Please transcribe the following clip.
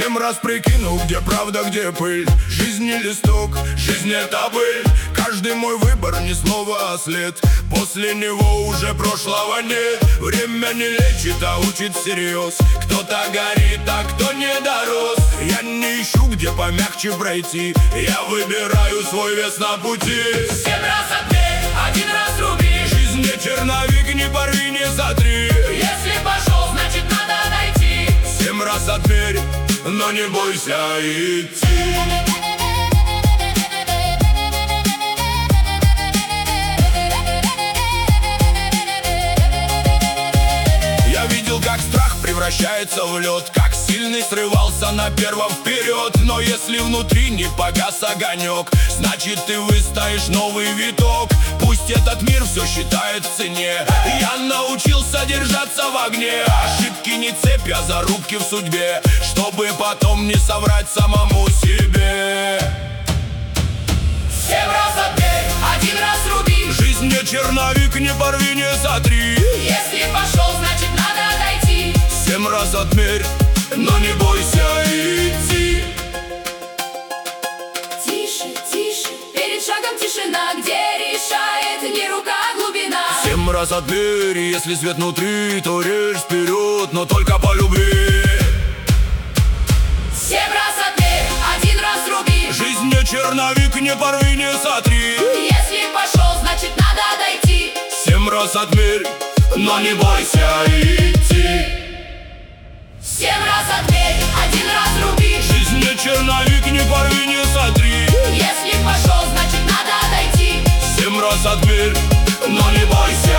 7 раз прикинул, где правда, где пыль. Жизнь не листок, жизнь это быль. Каждый мой выбор не слово, а след. После него уже прошлого нет. Время не лечит, а учит всерьез. Кто-то горит, а кто не дорос. Я не ищу, где помягче пройти. Я выбираю свой вес на пути. 7 раз отмерь, 1 раз руби. Жизнь не черновик, не порви, не сотри. Если пошел, значит надо дойти. 7 раз отмерь, но не бойся идти. Я видел, как страх превращается в лед, как сильный срывался на первом вперед. Но если внутри не погас огонек, значит ты выстоишь новый виток. Пусть этот мир все считает в цене, я научился держаться в огне. Ошибки не цепь, а зарубки в судьбе, чтобы потом не соврать самому себе. 7 раз отмерь, 1 раз руби. Жизнь не черновик, не порви, не сотри. Если пошел, значит надо дойти. 7 раз отмерь, но не бойся идти. Тише, тише, перед шагом тишина, где решает не рука, а глубина. 7 раз отмерь, если свет внутри, то режь вперед, но только по любви. 7 раз отмерь, 1 раз руби. Жизнь не черновик, не порви, не сотри. Если пошел, значит надо дойти. 7 раз отмерь, но не бойся идти. 7 раз отмерь, 1 раз руби. Жизнь не черновик, не порви, не сотри. Если пошел, значит надо дойти. 7 раз отмерь, но не бойся